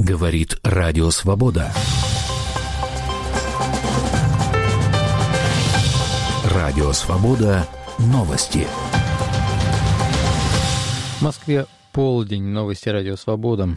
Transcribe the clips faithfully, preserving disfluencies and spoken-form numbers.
Говорит Радио Свобода. Радио Свобода. Новости. В Москве полдень. Новости Радио Свобода.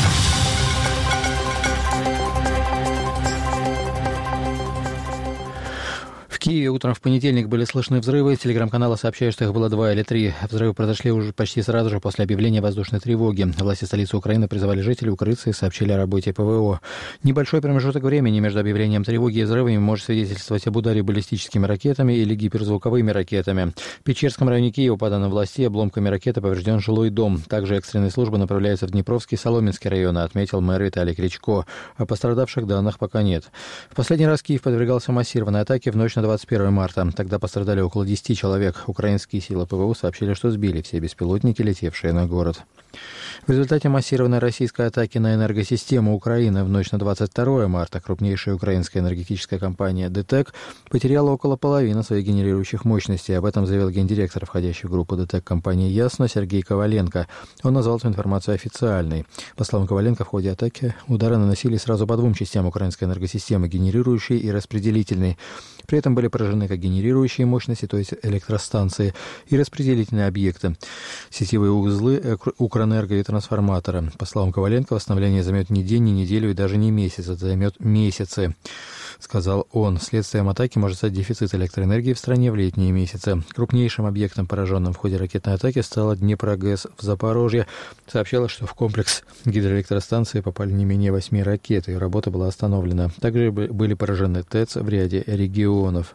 В Киеве утром в понедельник были слышны взрывы. Телеграм-каналы сообщают, что их было два или три. Взрывы произошли уже почти сразу же после объявления воздушной тревоги. Власти столицы Украины призывали жителей укрыться и сообщили о работе ПВО. Небольшой промежуток времени между объявлением тревоги и взрывами может свидетельствовать об ударе баллистическими ракетами или гиперзвуковыми ракетами. В Печерском районе Киева, по данным властей, обломками ракеты поврежден жилой дом. Также экстренные службы направляются в Днепровский и Соломенский районы, отметил мэр Виталий Кличко. О пострадавших данных пока нет. В последний раз Киев подвергался массированной атаке в ночь на двадцать первое марта. Тогда пострадали около десяти человек. Украинские силы ПВО сообщили, что сбили все беспилотники, летевшие на город. В результате массированной российской атаки на энергосистему Украины в ночь на двадцать второе марта крупнейшая украинская энергетическая компания ДТЭК потеряла около половины своих генерирующих мощностей. Об этом заявил гендиректор, входящий в группу ДТЭК компании «Ясно» Сергей Коваленко. Он назвал эту информацию официальной. По словам Коваленко, в ходе атаки удары наносили сразу по двум частям украинской энергосистемы – генерирующей и распределительной. При этом были поражены как генерирующие мощности, то есть электростанции, и распределительные объекты, сетевые узлы Укрэнерго и трансформаторы. По словам Коваленко, восстановление займет не день, не неделю и даже не месяц, это займет месяцы, сказал он. Следствием атаки может стать дефицит электроэнергии в стране в летние месяцы. Крупнейшим объектом, пораженным в ходе ракетной атаки, стала Днепрогэс в Запорожье. Сообщалось, что в комплекс гидроэлектростанции попали не менее восьми ракет, и работа была остановлена. Также были поражены ТЭЦ в ряде регионов.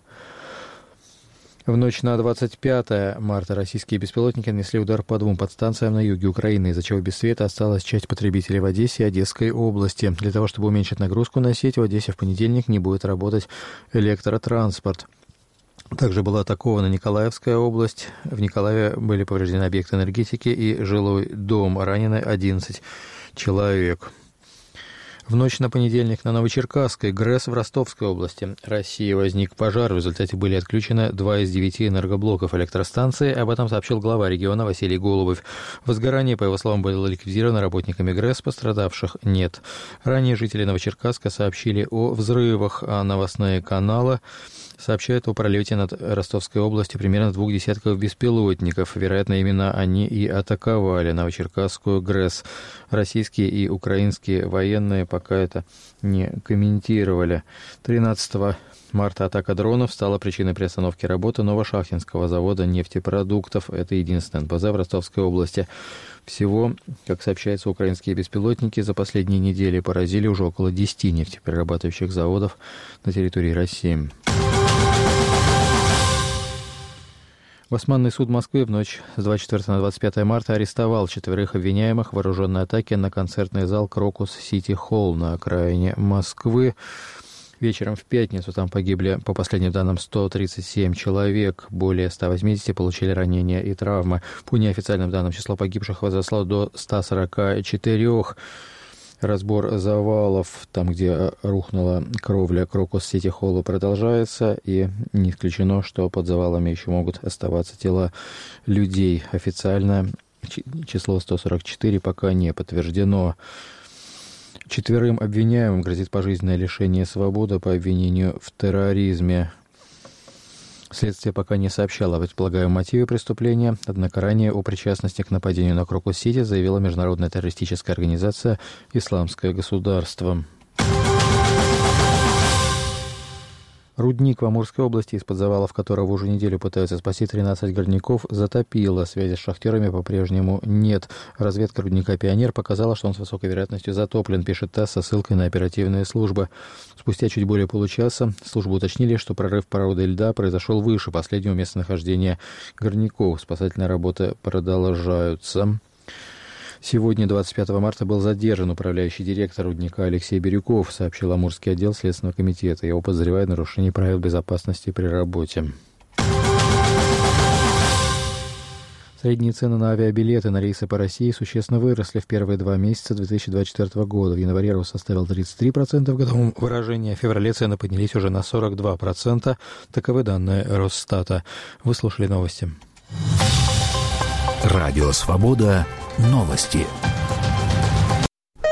В ночь на двадцать пятое марта российские беспилотники нанесли удар по двум подстанциям на юге Украины, из-за чего без света осталась часть потребителей в Одессе и Одесской области. Для того, чтобы уменьшить нагрузку на сеть, в Одессе в понедельник не будет работать электротранспорт. Также была атакована Николаевская область. В Николаеве были повреждены объекты энергетики и жилой дом. Ранены одиннадцать человек. В ночь на понедельник на Новочеркасской ГРЭС в Ростовской области России возник пожар. В результате были отключены два из девяти энергоблоков электростанции. Об этом сообщил глава региона Василий Голубев. Возгорание, по его словам, было ликвидировано работниками ГРЭС, пострадавших нет. Ранее жители Новочеркасска сообщили о взрывах, а новостные каналы сообщают о пролете над Ростовской областью примерно двух десятков беспилотников. Вероятно, именно они и атаковали Новочеркасскую ГРЭС. Российские и украинские военные пока это не комментировали. тринадцатого марта атака дронов стала причиной приостановки работы Новошахтинского завода нефтепродуктов. Это единственный эн пэ зэ в Ростовской области. Всего, как сообщается, украинские беспилотники за последние недели поразили уже около десяти нефтеперерабатывающих заводов на территории России. Басманный суд Москвы в ночь с двадцать четвёртого на двадцать пятое марта арестовал четверых обвиняемых в вооруженной атаке на концертный зал Крокус Сити Холл на окраине Москвы. Вечером в пятницу там погибли, по последним данным, сто тридцать семь человек, более ста восьмидесяти получили ранения и травмы. По неофициальным данным, число погибших возросло до ста сорока четырёх. Разбор завалов, там, где рухнула кровля Крокус Сити Холла, продолжается, и не исключено, что под завалами еще могут оставаться тела людей. Официально число сто сорок четыре пока не подтверждено. Четверым обвиняемым грозит пожизненное лишение свободы по обвинению в терроризме. Следствие пока не сообщало о предполагаемом мотиве преступления, однако ранее о причастности к нападению на Крокус-Сити заявила международная террористическая организация «Исламское государство». Рудник в Амурской области, из-под завалов которого уже неделю пытаются спасти тринадцать горняков, затопило. Связи с шахтерами по-прежнему нет. Разведка рудника «Пионер» показала, что он с высокой вероятностью затоплен, пишет ТАСС со ссылкой на оперативные службы. Спустя чуть более получаса службы уточнили, что прорыв породы льда произошел выше последнего местонахождения горняков. Спасательные работы продолжаются. Сегодня, двадцать пятого марта, был задержан управляющий директор рудника Алексей Бирюков, сообщил Амурский отдел Следственного комитета. Его подозревают в нарушении правил безопасности при работе. Средние цены на авиабилеты на рейсы по России существенно выросли в первые два месяца две тысячи двадцать четвёртого года. В январе рост составил тридцать три процента в годовом выражении, а в феврале цены поднялись уже на сорок два процента. Таковы данные Росстата. Вы слушали новости. Радио «Свобода». Новости.